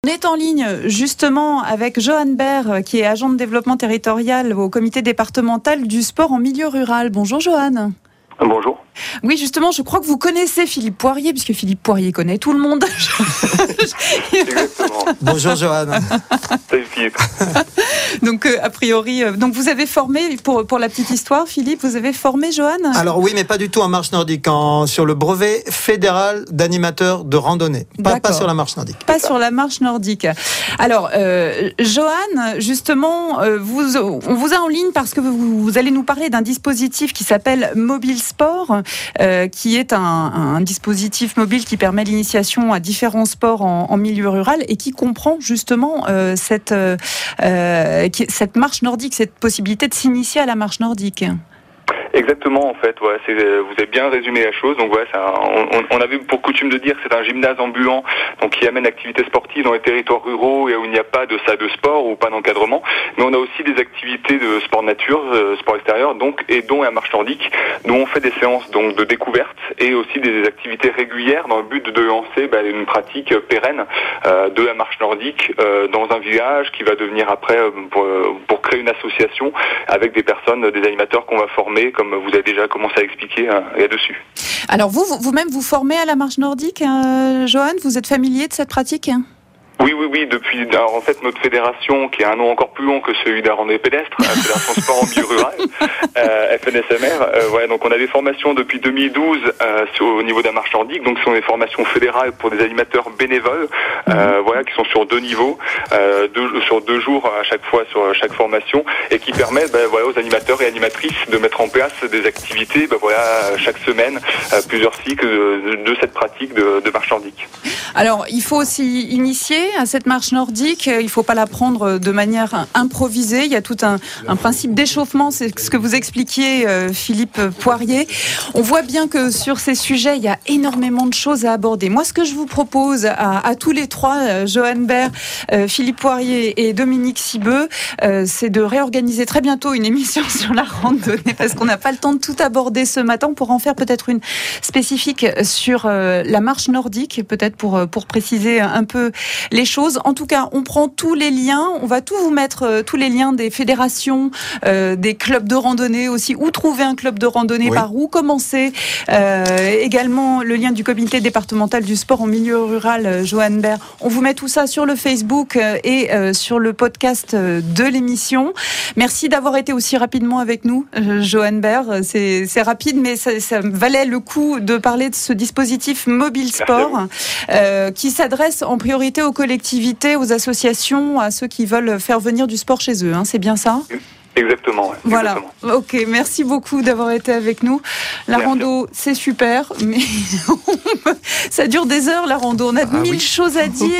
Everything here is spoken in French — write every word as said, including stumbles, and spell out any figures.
On est en ligne justement avec Johan Baer, qui est agent de développement territorial au comité départemental du sport en milieu rural. Bonjour Johan. Bonjour. Oui, justement, je crois que vous connaissez Philippe Poirier, puisque Philippe Poirier connaît tout le monde. Exactement. Bonjour Johan. Salut Philippe. Donc, euh, a priori, euh, donc vous avez formé, pour, pour la petite histoire, Philippe, vous avez formé Johan ? Alors oui, mais pas du tout en marche nordique, en, sur le brevet fédéral d'animateur de randonnée. Pas, pas sur la marche nordique. Pas sur la marche nordique. Alors, euh, Johan, justement, euh, vous, on vous a en ligne parce que vous, vous allez nous parler d'un dispositif qui s'appelle Mobile Sport, euh, qui est un, un dispositif mobile qui permet l'initiation à différents sports en, en milieu rural et qui comprend justement euh, cette, euh, cette marche nordique, cette possibilité de s'initier à la marche nordique. Exactement, en fait, ouais, c'est, vous avez bien résumé la chose. Donc, ouais, c'est un, on, on avait pour coutume de dire que c'est un gymnase ambulant, donc qui amène activités sportives dans les territoires ruraux et où il n'y a pas de salle de sport ou pas d'encadrement. Mais on a aussi des activités de sport nature, euh, sport extérieur, donc et dont la marche nordique, dont on fait des séances donc de découverte et aussi des activités régulières dans le but de lancer bah, une pratique pérenne euh, de la marche nordique euh, dans un village qui va devenir après euh, pour, pour créer une association avec des personnes, des animateurs qu'on va former, comme vous avez déjà commencé à expliquer hein, là-dessus. Alors vous, vous-même, vous formez à la marche nordique, euh, Johan ? Vous êtes familier de cette pratique ? Oui, oui, oui, depuis, alors en fait, notre fédération, qui a un nom encore plus long que celui de la randonnée pédestre, la Fédération Sport en milieu rural, euh, F N S M R, euh, ouais, donc on a des formations depuis deux mille douze euh, sur, au niveau de la marche nordique, donc ce sont des formations fédérales pour des animateurs bénévoles, euh, mmh. voilà, qui sont sur deux niveaux, euh, deux, sur deux jours à chaque fois sur chaque formation, et qui permettent, ben, voilà, aux animateurs et animatrices de mettre en place des activités, ben, voilà, chaque semaine, euh, plusieurs cycles de, de cette pratique de, de marche nordique. Alors, il faut aussi initier à cette marche nordique. Il ne faut pas la prendre de manière improvisée. Il y a tout un, un principe d'échauffement. C'est ce que vous expliquiez, euh, Philippe Poirier. On voit bien que sur ces sujets, il y a énormément de choses à aborder. Moi, ce que je vous propose à, à tous les trois, euh, Johan Baer, euh, Philippe Poirier et Dominique Cibeux, euh, c'est de réorganiser très bientôt une émission sur la randonnée parce qu'on n'a pas le temps de tout aborder ce matin. On pourra en faire peut-être une spécifique sur euh, la marche nordique, peut-être pour pour préciser un peu les choses. En tout cas, on prend tous les liens, on va tout vous mettre, euh, tous les liens des fédérations, euh, des clubs de randonnée aussi, où trouver un club de randonnée, oui. Par où commencer. Euh, également, le lien du comité départemental du sport en milieu rural, euh, Johan Baer. On vous met tout ça sur le Facebook euh, et euh, sur le podcast euh, de l'émission. Merci d'avoir été aussi rapidement avec nous, euh, Johan Baer. C'est, c'est rapide, mais ça, ça valait le coup de parler de ce dispositif Mobile Sport. Euh, qui s'adresse en priorité aux collectivités, aux associations, à ceux qui veulent faire venir du sport chez eux. Hein, c'est bien ça ? Exactement. Ouais. Voilà. Exactement. Ok. Merci beaucoup d'avoir été avec nous. La merci. Rando, c'est super, mais ça dure des heures la rando. On a ah, mille oui. choses à dire.